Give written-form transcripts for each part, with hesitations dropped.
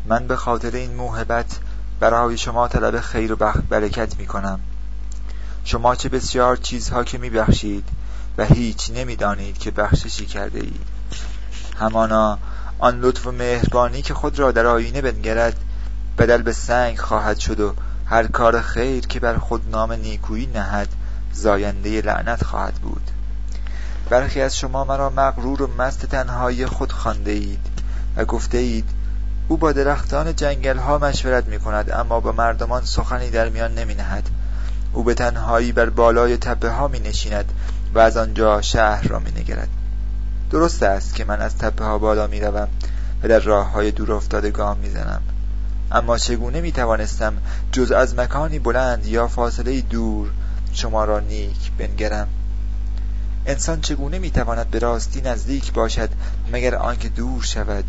من به خاطر این موهبت برای شما طلب خیر و برکت می کنم. شما چه بسیار چیزها که می بخشید و هیچ نمی دانید که بخششی کرده اید. همانا آن لطف و مهربانی که خود را در آینه بنگرد بدل به سنگ خواهد شد و هر کار خیر که بر خود نام نیکویی نهد زاینده لعنت خواهد بود. برخی از شما مرا مغرور و مست تنهایی خود خوانده اید و گفته اید او با درختان جنگل ها مشورت می کند اما با مردمان سخنی در میان نمی نهد. او به تنهایی بر بالای تپه ها می نشیند و از آنجا شهر را می نگرد. درست است که من از تپه ها بالا می روم و در راه های دور افتاده گام می زنم، اما چگونه می توانستم جز از مکانی بلند یا فاصله دور شما را نیک بنگرم؟ انسان چگونه می تواند به راستی نزدیک باشد مگر آنکه دور شود؟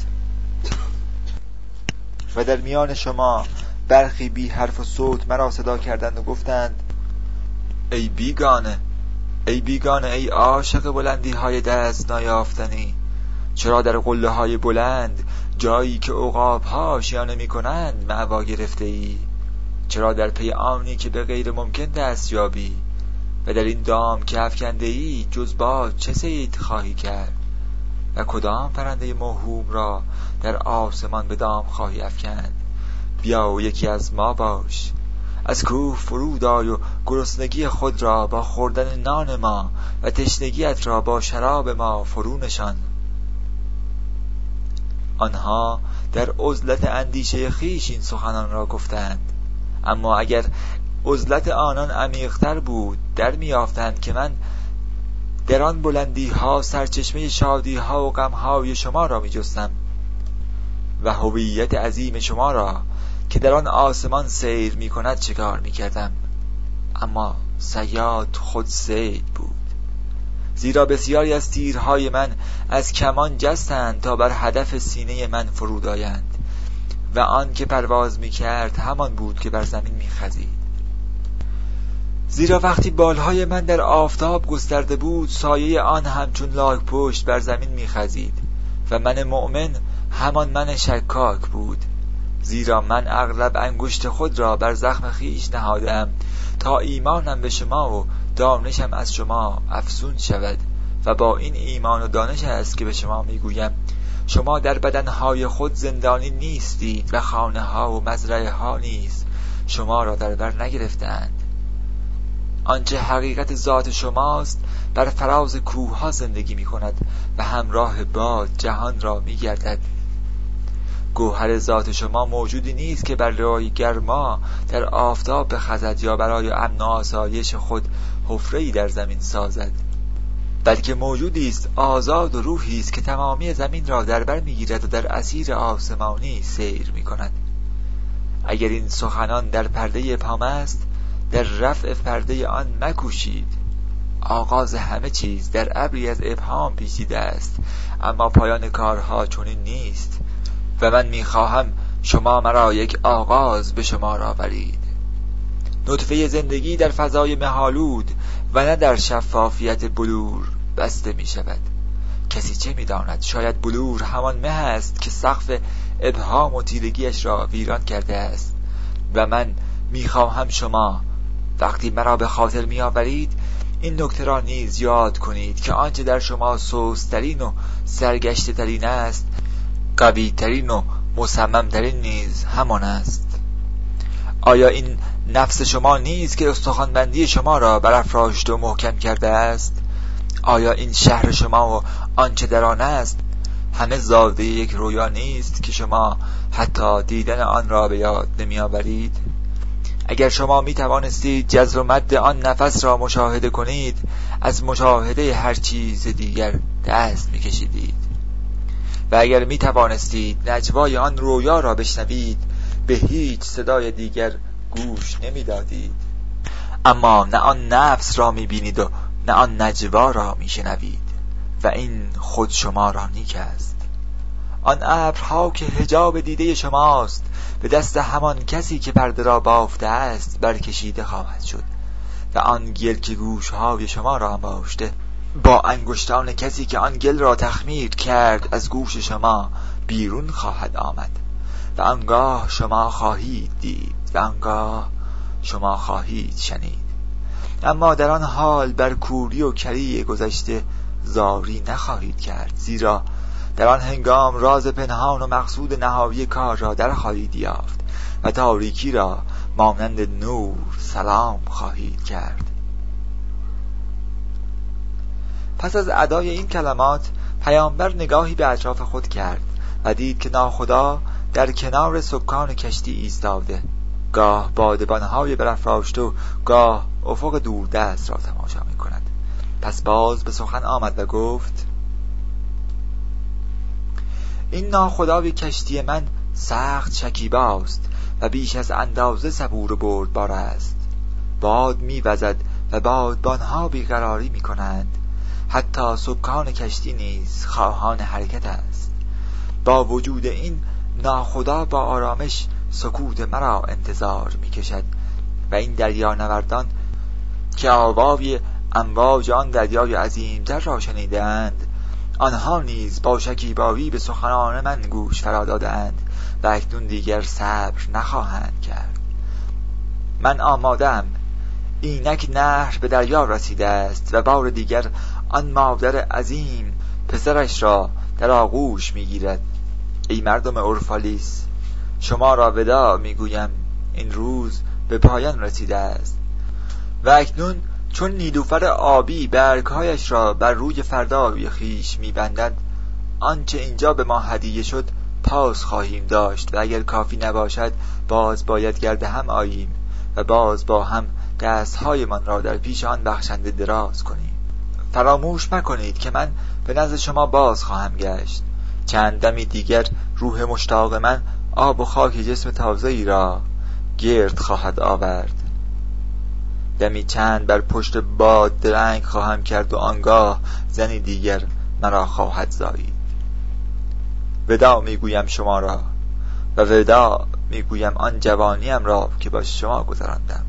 و در میان شما برخی بی حرف و صوت مرا صدا کردند و گفتند ای بیگانه، ای بیگانه، ای عاشق بلندی های دست نیافتنی، چرا در قله های بلند جایی که عقاب ها آشیانه می کنند مأوا گرفته ای؟ چرا در پی آنی که به غیر ممکن دست یابی و در این دام که افکنده ای جز باز چه صید خواهی کرد؟ و کدام پرنده موهوم را در آسمان به دام خواهی افکند؟ بیا و یکی از ما باش، از کوه فرود آی و گرسنگی خود را با خوردن نان ما و تشنگیت را با شراب ما فرو نشان. آنها در عزلت اندیشه خیش این سخنان را گفتند، اما اگر عزلت آنان عمیق‌تر بود در می‌یافتند که من در آن بلندی ها سرچشمه شادی ها و غم های شما را می جستم و هویت عظیم شما را که در آن آسمان سیر می کند چکار می کردم. اما صیاد خود صید بود، زیرا بسیاری از تیرهای من از کمان جستند تا بر هدف سینه من فرود آیند و آن که پرواز می کرد همان بود که بر زمین می خزید. زیرا وقتی بالهای من در آفتاب گسترده بود سایه آن همچون لاک پشت بر زمین می‌خزید و من مؤمن همان من شکاک بود، زیرا من اغلب انگشت خود را بر زخم خیش نهادم تا ایمانم به شما و دانشم از شما افزون شود و با این ایمان و دانش است که به شما میگویم شما در بدنهای خود زندانی نیستید و خانه ها و مزرعه ها نیز شما را در بر نگرفتند. آنچه حقیقت ذات شماست بر فراز کوه ها زندگی می کند و همراه باد جهان را می گردد. گوهر ذات شما موجودی نیست که بر رای گرما در آفتاب بخزد یا برای امن و آسایش خود حفره‌ای در زمین سازد، بلکه موجودی است آزاد و روحی است که تمامی زمین را در بر می گیرد و در اسیر آسمانی سیر می کند. اگر این سخنان در پرده ابهام است در رفع پرده آن مکوشید. آغاز همه چیز در ابری از ابهام پیچیده است، اما پایان کارها چنین نیست و من میخواهم شما مرا یک آغاز به شمار آورید. نطفه زندگی در فضای مه‌آلود و نه در شفافیت بلور بسته می شود. کسی چه می داند؟ شاید بلور همان مه است که سقف ابهام و تیرگیش را ویران کرده است و من میخواهم شما وقتی مرا به خاطر می آورید این نکته را نیز یاد کنید که آنچه در شما سست‌ترین و سرگشته ترین است قوی ترین و مصمم ترین نیز همان است. آیا این نفس شما نیست که استخوان‌بندی شما را برافراشته و محکم کرده است؟ آیا این شهر شما و آنچه در آن است همه زاده یک رویا نیست که شما حتی دیدن آن را به یاد نمی آورید؟ اگر شما می توانستید جزر و مد آن نفس را مشاهده کنید از مشاهده هر چیز دیگر دست می کشیدید و اگر می توانستید نجوای آن رویا را بشنوید به هیچ صدای دیگر گوش نمی دادید. اما نه آن نفس را می بینید و نه آن نجوا را می شنوید و این خود شما را نیک است. آن ابرها که حجاب دیده شماست به دست همان کسی که پرده را بافته است برکشیده خواهد شد و آن گل که گوشهای شما را انباشته با انگشتان کسی که آن گل را تخمیر کرد از گوش شما بیرون خواهد آمد و آنگاه شما خواهید دید و آنگاه شما خواهید شنید. اما در آن حال بر کوری و کری گذشته زاری نخواهید کرد، زیرا در آن هنگام راز پنهان و مقصود نهایی کار را در خواهید یافت و تاریکی را مانند نور سلام خواهید کرد. پس از ادای این کلمات پیامبر نگاهی به اطراف خود کرد و دید که ناخدا در کنار سکان کشتی ایستاده، گاه بادبانهای برافراشته و گاه افق دوردست را تماشا می کند. پس باز به سخن آمد و گفت: این ناخدای کشتی من سخت شکیباست و بیش از اندازه صبور و بردبار است. باد می وزد و بادبانها بیقراری می کنند، حتی سکان کشتی نیز خواهان حرکت است. با وجود این ناخدا با آرامش سکوت مرا انتظار می کشد و این دریا نوردان که آوای امواج آن دریای عظیم‌تر را شنیدند، آنها نیز با شکیبایی به سخنان من گوش فرا دادند و اکنون دیگر صبر نخواهند کرد. من آماده‌ام، اینک نهر به دریا رسیده است و بار دیگر آن مادر عظیم پسرش را در آغوش می‌گیرد. ای مردم اورفالیس، شما را وداع میگویم، این روز به پایان رسیده است و اکنون چون نیلوفر آبی برگهایش را بر روی فردای خویش میبندد، آنچه اینجا به ما هدیه شد پاس خواهیم داشت و اگر کافی نباشد باز باید گرد هم آییم و باز با هم دستهایمان را در پیش آن بخشنده دراز کنیم. فراموش مکنید که من به نزد شما باز خواهم گشت. چند دمی دیگر روح مشتاق من آب و خاک جسم تازه‌ای را گرد خواهد آورد. دمی چند بر پشت باد درنگ خواهم کرد و آنگاه زنی دیگر مرا خواهد زایید. وداع میگویم شما را و وداع میگویم آن جوانیم را که با شما گذراندم.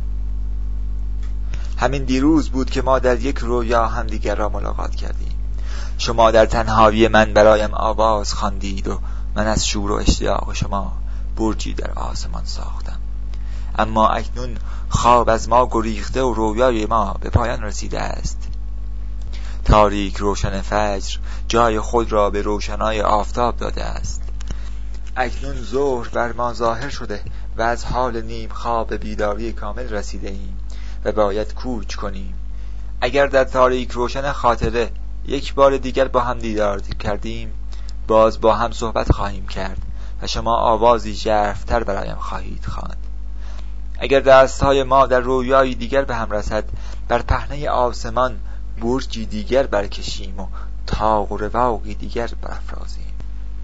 همین دیروز بود که ما در یک رویا همدیگر را ملاقات کردیم. شما در تنهایی من برایم آواز خواندید و من از شور و اشتیاق شما برجی در آسمان ساختم. اما اکنون خواب از ما گریخته و رویای ما به پایان رسیده است. تاریک روشن فجر جای خود را به روشنای آفتاب داده است. اکنون ظهر بر ما ظاهر شده و از حال نیم خواب بیداری کامل رسیده ایم و باید کوچ کنیم. اگر در تاریک روشن خاطره یک بار دیگر با هم دیدار کردیم، باز با هم صحبت خواهیم کرد و شما آوازی ژرف‌تر برایم خواهید خواند. اگر دستهای ما در رویایی دیگر به هم رسد، بر پهنه آسمان برجی دیگر برکشیم و طاق و رواقی دیگر برافرازیم.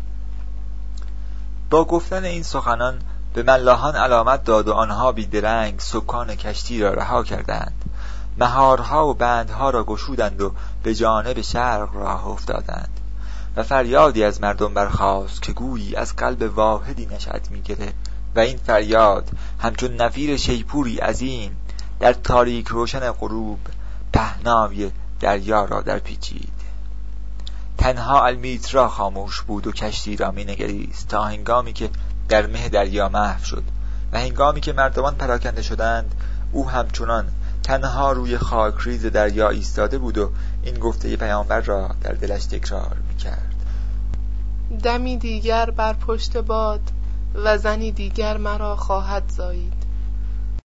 با گفتن این سخنان به ملاحان علامت داد و آنها بیدرنگ سکان کشتی را رها کردند. مهارها و بندها را گشودند و به جانب شرق راه افتادند و فریادی از مردم برخاست که گویی از قلب واحدی نشأت می‌گرفت و این فریاد همچون نفیر شیپوری عظیم در تاریک روشن غروب پهنای دریا را در پیچید. تنها المیترا خاموش بود و کشتی را می‌نگریست تا هنگامی که در مه دریا محو شد و هنگامی که مردمان پراکنده شدند او همچنان تنها روی خاکریز دریا ایستاده بود و این گفته پیامبر را در دلش تکرار می‌کرد: دمی دیگر بر پشت باد و زنی دیگر مرا خواهد زایید.